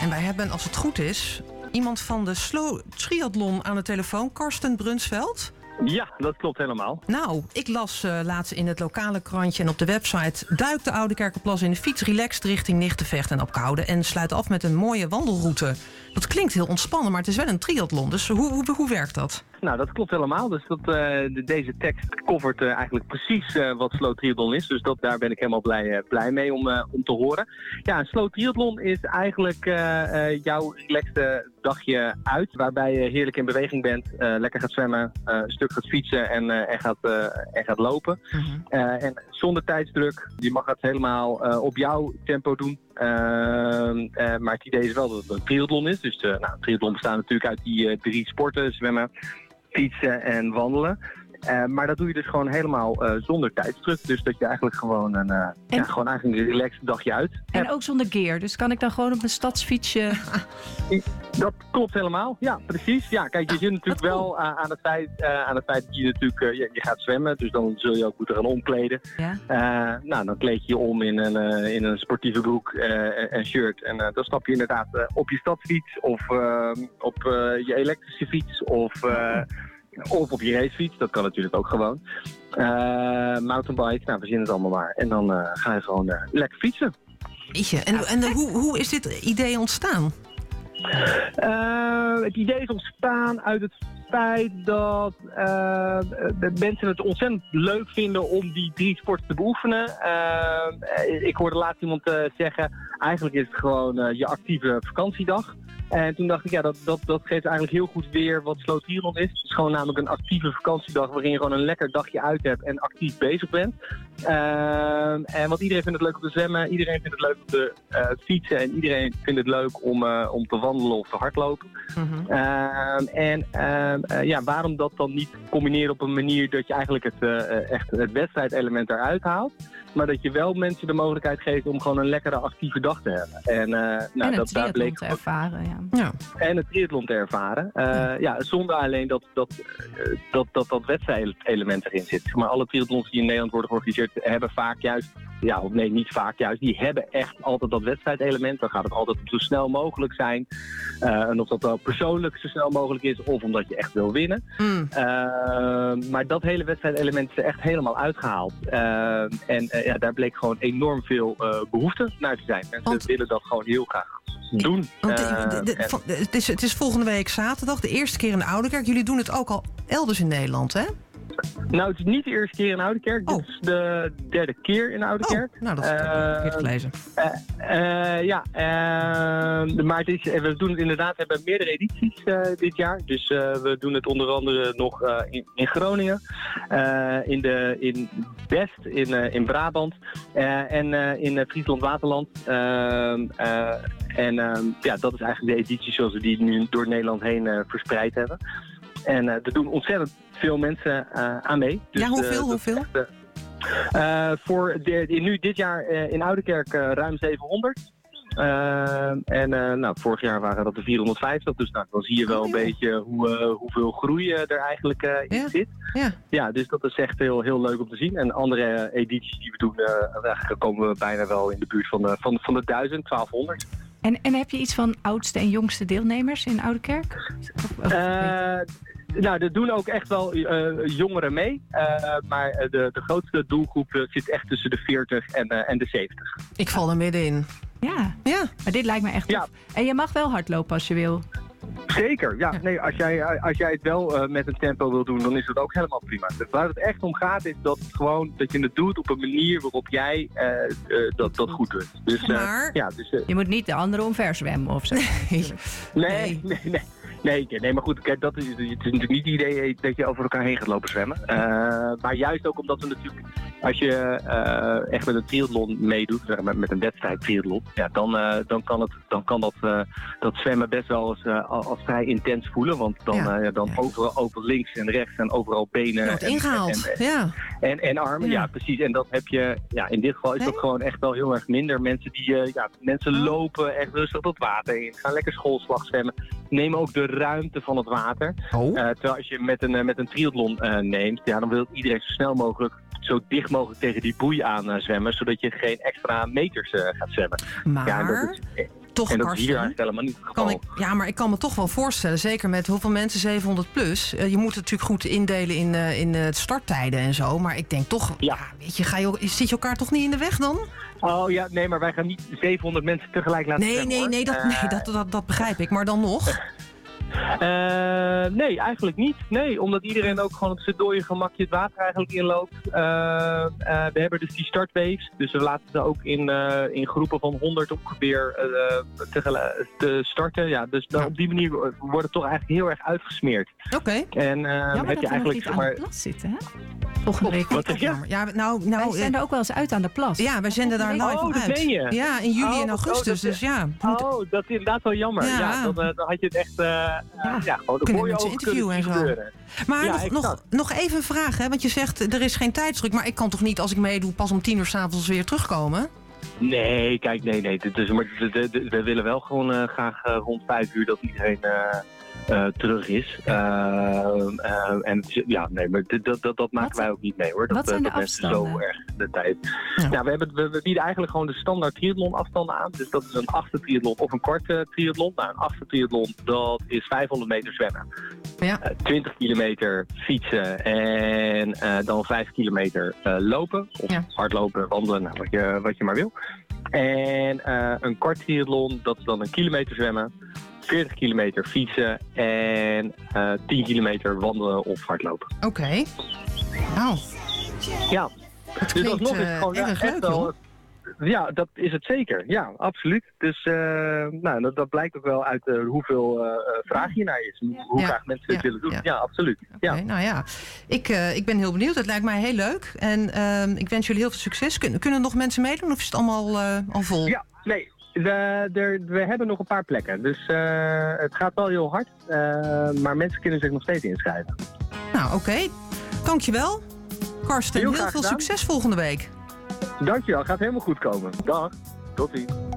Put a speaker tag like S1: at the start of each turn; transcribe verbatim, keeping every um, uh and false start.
S1: En wij hebben, als het goed is, iemand van de Slow Triathlon aan de telefoon. Karsten Brunsveld.
S2: Ja, dat klopt helemaal.
S1: Nou, ik las uh, laatst in het lokale krantje en op de website... duikt de Oudekerkerplas in de fiets relaxed richting Nigtevecht en Apkoude... en sluit af met een mooie wandelroute. Dat klinkt heel ontspannen, maar het is wel een triathlon. Dus hoe, hoe, hoe werkt dat?
S2: Nou, dat klopt helemaal. Dus dat, uh, de, deze tekst covert uh, eigenlijk precies uh, wat Slow Triathlon is. Dus dat, daar ben ik helemaal blij, uh, blij mee om, uh, om te horen. Ja, een Slow Triathlon is eigenlijk uh, uh, jouw relaxte dagje uit. Waarbij je heerlijk in beweging bent, uh, lekker gaat zwemmen, uh, een stuk gaat fietsen en, uh, en, gaat, uh, en gaat lopen. Mm-hmm. Uh, en zonder tijdsdruk. Je mag het helemaal uh, op jouw tempo doen. Uh, uh, maar het idee is wel dat het een triathlon is. Dus uh, nou, triathlon bestaat natuurlijk uit die uh, drie sporten. Zwemmen, fietsen en wandelen. Uh, maar dat doe je dus gewoon helemaal uh, zonder tijdsdruk. Dus dat je eigenlijk gewoon een, uh, ja, gewoon eigenlijk een relaxed dagje uit
S3: En
S2: hebt.
S3: ook zonder gear. Dus kan ik dan gewoon op mijn stadsfietsje...
S2: Dat klopt helemaal. Ja, precies. Ja, kijk, je zit natuurlijk wel uh, aan, het feit, uh, aan het feit dat je natuurlijk uh, je, je gaat zwemmen. Dus dan zul je ook moeten gaan omkleden. Ja. Uh, nou, dan kleed je je om in een, uh, in een sportieve broek uh, en shirt. En uh, dan stap je inderdaad uh, op je stadsfiets of uh, op uh, je elektrische fiets of... Uh, Of op je racefiets, dat kan natuurlijk ook gewoon. Uh, mountainbike, nou, we zien het allemaal maar. En dan uh, ga je gewoon uh, lekker fietsen.
S1: Jeetje, en en hoe, hoe is dit idee ontstaan?
S2: Uh, het idee is ontstaan uit het feit dat uh, de mensen het ontzettend leuk vinden om die drie sporten te beoefenen. Uh, ik hoorde laatst iemand uh, zeggen, eigenlijk is het gewoon uh, je actieve vakantiedag. En toen dacht ik, ja, dat, dat, dat geeft eigenlijk heel goed weer wat Slow Triathlon is. Het is gewoon namelijk een actieve vakantiedag waarin je gewoon een lekker dagje uit hebt en actief bezig bent. Uh, en want iedereen vindt het leuk om te zwemmen, iedereen vindt het leuk om te uh, fietsen en iedereen vindt het leuk om, uh, om te wandelen of te hardlopen. Mm-hmm. Uh, en uh, uh, ja, waarom dat dan niet combineren op een manier dat je eigenlijk het, uh, echt het wedstrijdelement eruit haalt. Maar dat je wel mensen de mogelijkheid geeft om gewoon een lekkere actieve dag te hebben. En, uh, nou,
S3: en
S2: dat daar bleek
S3: te ervaren, ja.
S2: Ja. En het triathlon te ervaren. Uh, ja. ja, zonder alleen dat dat, uh, dat, dat, dat wedstrijdelement erin zit. Maar alle triathlons die in Nederland worden georganiseerd hebben vaak juist... Ja, of nee, niet vaak juist. Die hebben echt altijd dat wedstrijdelement. Dan gaat het altijd zo snel mogelijk zijn. Uh, en of dat wel persoonlijk zo snel mogelijk is. Of omdat je echt wil winnen. Mm. Uh, maar dat hele wedstrijdelement is er echt helemaal uitgehaald. Uh, en uh, ja, daar bleek gewoon enorm veel uh, behoefte naar te zijn. Mensen Want... willen dat gewoon heel graag doen.
S1: Want de, de, de, van, het, is, het is volgende week zaterdag. De eerste keer in de Oudekerk. Jullie doen het ook al elders in Nederland, hè?
S2: Nou, het is niet de eerste keer in Oudekerk. Oh. Dit is de derde keer in Oudekerk.
S1: Oh, nou, dat is uh, uh, gelezen.
S2: Uh, uh, ja, uh, maar het is, we doen het inderdaad, we hebben meerdere edities uh, dit jaar. Dus uh, we doen het onder andere nog uh, in, in Groningen, uh, in, de, in Best, in, uh, in Brabant uh, en uh, in uh, Friesland-Waterland. Uh, uh, en uh, ja, dat is eigenlijk de editie zoals we die nu door Nederland heen uh, verspreid hebben. En uh, er doen ontzettend veel mensen uh, aan mee. Dus,
S1: ja, hoeveel?
S2: Uh,
S1: hoeveel?
S2: Echt, uh, voor de, de, nu dit jaar uh, in Oudekerk uh, ruim zevenhonderd. Uh, en uh, nou, vorig jaar waren dat de vierhonderdvijftig. Dus nou, dan zie je wel oh, ja. een beetje hoe, uh, hoeveel groei uh, er eigenlijk uh, in ja. zit. Ja. ja, dus dat is echt heel, heel leuk om te zien. En andere uh, edities die we doen, uh, komen we bijna wel in de buurt van de, van, van de duizend, twaalfhonderd.
S3: En, en heb je iets van oudste en jongste deelnemers in Oudekerk? Of, of
S2: uh, nou, er doen ook echt wel uh, jongeren mee. Uh, maar de, de grootste doelgroep uh, zit echt tussen de veertig en, uh, en de zeventig.
S1: Ik val er middenin.
S3: Ja, ja, maar dit lijkt me echt tof. Ja. En je mag wel hardlopen als je wil.
S2: Zeker, ja. Nee, als jij, als jij het wel uh, met een tempo wil doen, dan is dat ook helemaal prima. Waar het echt om gaat, is dat, het gewoon, dat je het doet op een manier waarop jij uh, uh, dat, dat goed doet. Dus, uh,
S1: maar
S2: ja, dus, uh,
S3: je moet niet de anderen omver zwemmen of zo.
S1: Nee,
S2: nee, nee. nee. Nee, nee, maar goed, kijk, dat is, het is natuurlijk niet het idee dat je over elkaar heen gaat lopen zwemmen. Uh, maar juist ook omdat we natuurlijk, als je uh, echt met een triathlon meedoet, met, met een wedstrijd triathlon, ja, dan, uh, dan kan, het, dan kan dat, uh, dat zwemmen best wel eens, uh, als vrij intens voelen. Want dan, ja. uh, dan ja. overal, overal links en rechts en overal benen.
S1: wordt ingehaald,
S2: en, en,
S1: ja.
S2: En, en armen, ja. ja, precies. En dat heb je, ja, in dit geval is dat gewoon echt wel heel erg minder. Mensen die, uh, ja, mensen oh. lopen echt rustig tot water in, gaan lekker schoolslag zwemmen, nemen ook de ruimte van het water. Oh. Uh, terwijl als je met een, uh, met een triathlon uh, neemt, ja, dan wil iedereen zo snel mogelijk, zo dicht mogelijk tegen die boei aan uh, zwemmen, zodat je geen extra meters uh, gaat zwemmen.
S1: Maar
S2: ja, dat is,
S1: toch,
S2: En dat is
S1: Karsten,
S2: hier eigenlijk helemaal niet het geval.
S1: kan ik, ja, maar ik kan me toch wel voorstellen, zeker met hoeveel mensen, zevenhonderd plus. Uh, je moet het natuurlijk goed indelen in, uh, in uh, starttijden en zo. Maar ik denk toch, ja. Ja, weet je, ga je, zit je elkaar toch niet in de weg dan?
S2: Oh ja, nee, maar wij gaan niet zevenhonderd mensen tegelijk laten
S1: nee,
S2: stemmen,
S1: nee, nee, dat,
S2: uh,
S1: nee dat, dat, dat begrijp ik. Maar dan nog...
S2: Uh, nee, eigenlijk niet. Nee, omdat iedereen ook gewoon op zijn dode gemakje het water eigenlijk inloopt. Uh, uh, we hebben dus die startwaves. Dus we laten ze ook in, uh, in groepen van honderd ongeveer uh, te, te starten. Ja, dus dan, op die manier wordt het toch eigenlijk heel erg uitgesmeerd.
S1: Oké. Okay.
S2: En uh,
S3: jammer
S2: heb
S3: dat
S2: je
S3: we
S2: eigenlijk
S3: nog niet
S2: zeg maar...
S3: aan de plas zitten, hè? Volgende week.
S2: Wat zeg je?
S1: Ja, nou, nou,
S3: wij zenden ook wel eens uit aan de plas.
S1: Ja, wij zenden daar live
S2: oh,
S1: van
S2: dat
S1: uit.
S2: ben je.
S1: Ja, in juli
S2: oh,
S1: en augustus.
S2: Oh,
S1: dus ja.
S2: Oh, dat is inderdaad wel jammer. Ja, ja dan, uh, dan had je het echt... Uh, ja, ja, gewoon een mooie ogen
S1: interview en zo.
S2: gebeuren.
S1: Maar
S2: ja,
S1: nog, nog, nog even een vraag, hè? Want je zegt er is geen tijdsdruk. Maar ik kan toch niet, als ik meedoe, pas om tien uur 's avonds weer terugkomen?
S2: Nee, kijk, nee, nee. Dus, maar de, de, de, we willen wel gewoon uh, graag uh, rond vijf uur dat iedereen uh, uh, terug is. Uh, uh, en ja, nee, maar dat, dat, dat maken
S3: wat,
S2: wij ook niet mee, hoor. Dat,
S3: wat zijn
S2: dat
S3: de
S2: mensen zo erg de tijd.
S1: Ja.
S2: Nou, we, hebben, we, we bieden eigenlijk gewoon de standaard triathlon afstanden aan. Dus dat is een achtste triathlon of een korte triathlon. Nou, een achtste triathlon, dat is vijfhonderd meter zwemmen.
S1: Ja.
S2: Uh, twintig kilometer fietsen en uh, dan vijf kilometer uh, lopen. Of ja. hardlopen, wandelen, nou, wat, je, wat je maar wil. En uh, een kort triathlon, dat is dan een kilometer zwemmen, veertig kilometer fietsen en uh, tien kilometer wandelen of hardlopen.
S1: Oké. Okay. Nou.
S2: Ja.
S1: Het
S2: dus
S1: klinkt
S2: alsnog is het gewoon
S1: uh, erg
S2: ja,
S1: leuk,
S2: wel,
S1: hoor.
S2: Ja, dat is het zeker. Ja, absoluut. Dus uh, nou, dat, dat blijkt ook wel uit uh, hoeveel uh, vraag je naar is. Hoe
S1: ja.
S2: graag mensen het
S1: ja.
S2: willen doen. Ja,
S1: ja
S2: absoluut.
S1: Okay,
S2: ja.
S1: Nou ja, ik, uh, ik ben heel benieuwd. Het lijkt mij heel leuk. En uh, ik wens jullie heel veel succes. Kun, kunnen nog mensen meedoen of is het allemaal uh, al vol?
S2: Ja, nee. We, er, we hebben nog een paar plekken. Dus uh, het gaat wel heel hard. Uh, maar mensen kunnen zich nog steeds inschrijven.
S1: Nou, oké. Okay. Dankjewel. Karsten, heel, heel veel gedaan. Succes volgende week.
S2: Dankjewel, gaat helemaal goed komen. Dag, tot ziens.